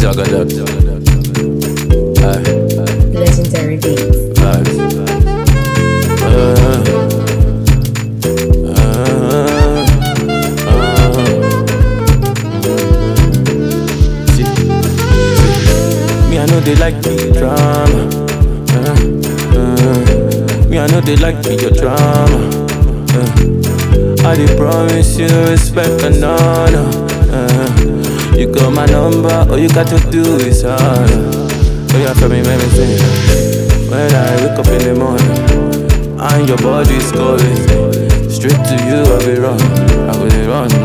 Jagadat. Legendary beats. Me, I know they like me drama. Me, I know they like me your drama. I did promise you respect and honor. You got my number, all you got to do is holler. Oh yeah, for me, make me sing. When I wake up in the morning and your body's calling, straight to you I be run. I go they run.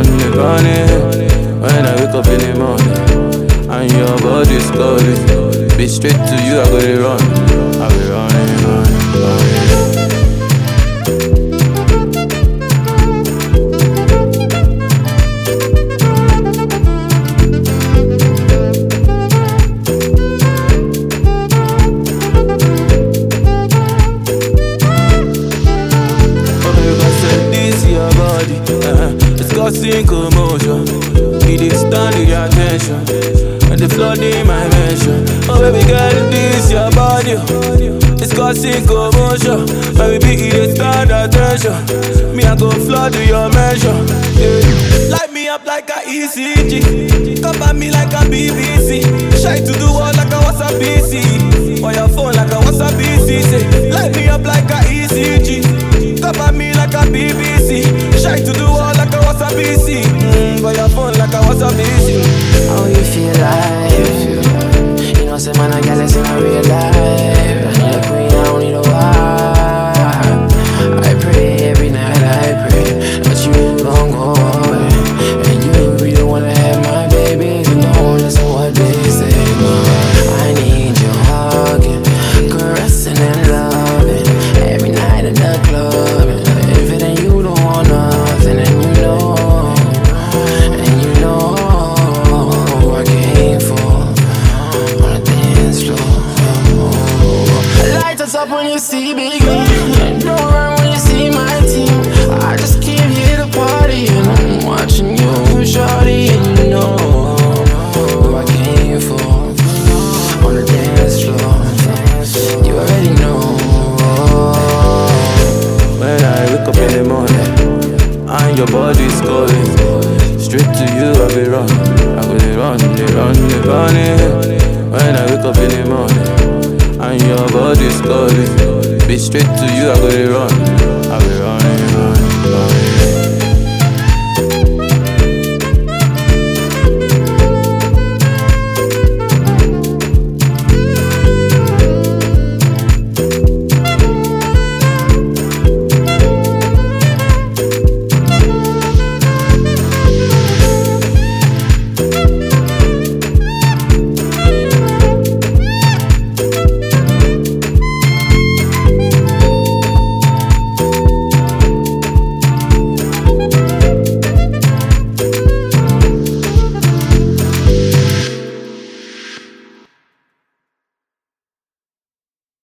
When I wake up in the morning and your body's calling, be straight to you I go they run. I be running. It's causing commotion. It is standing your attention and the flood in my mansion. Oh baby girl, this your body. It's causing commotion. Baby, it is stand attention. Me I go flood to your mansion. Light me up like a ECG. Cover me like a BBC. Shy to do all like a WhatsApp PC. On your phone like a WhatsApp PC. Say, light me up like a ECG. Cover me like a BBC. Shy to do all like a WhatsApp PC. On your phone like a WhatsApp PC. How you feel like? You know, say man, I got this in my real life. I need a queen, I don't need a wife. I pray every night, I pray that you don't go away. And you be the one to have my baby. You know, listen what they say. I need you hugging, caressing and loving every night in the club. If it ain't you, don't want nothing, and you know I came for on the dance floor. Light us up when you see big man. Don't run when you see my team. I just came here to party and I'm watching you, shawty, and you know who I came for on the dance floor. You already know. When I wake up in the morning and your body's calling, straight to you I be run. I go they run. When I wake up in the morning and your body's calling, be straight to you I go they run. I be running.